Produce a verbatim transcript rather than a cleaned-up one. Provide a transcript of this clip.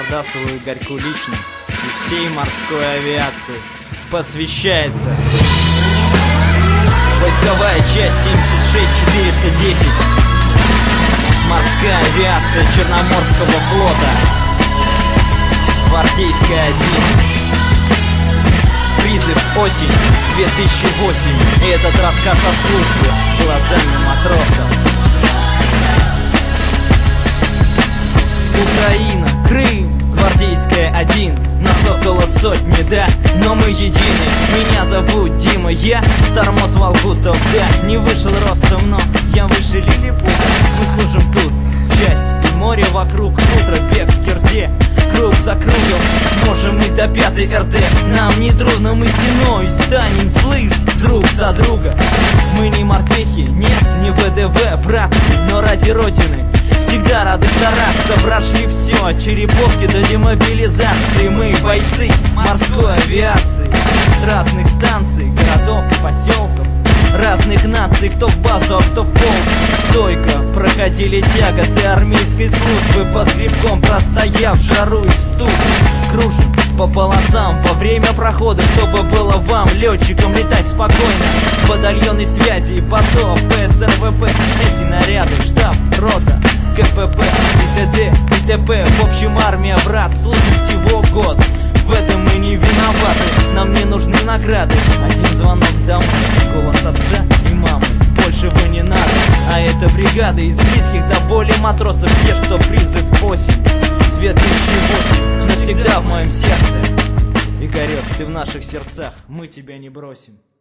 Мордасову и Игорьку лично и всей морской авиации посвящается. Войсковая часть семьдесят шесть четыреста десять. Морская авиация Черноморского флота. Гвардейская один. Призыв осень две тысячи восемь. И этот рассказ о службе глазами матросов. Украина, Крым, Гвардейская один. Нас около сотни, да, но мы едины. Меня зовут Дима, я с тормоз Волгутов, да. Не вышел ростом, но я выше Лилипута. Мы служим тут, часть и море вокруг. Утро, бег в кирзе, круг за кругом. Можем и до пятой эр дэ. Нам не трудно, мы стеной станем, слышь, друг за друга. Мы не морпехи, нет, не вэ дэ вэ, братцы, но ради Родины всегда рады стараться. Прошли все, от череповки до демобилизации. Мы бойцы морской авиации с разных станций, городов, поселков, разных наций. Кто в базу, а кто в полк. Стойко проходили тяготы армейской службы, под грибком простояв жару и в стужу. Кружим по полосам во время прохода, чтобы было вам, летчикам, летать спокойно. Батальоны связи, ПАТО, пэ эс эр вэ пэ, эти наряды, штаб, рота, ка пэ пэ, и тэ дэ, и тэ пэ. В общем, армия, брат, служит всего год. В этом мы не виноваты, нам не нужны награды. Один звонок домой, голос отца и мамы. Больше вы не надо, а это бригада из близких до боли матросов. Те, что призыв осень две тысячи восемь навсегда в моем сердце. Игорек, ты в наших сердцах, мы тебя не бросим.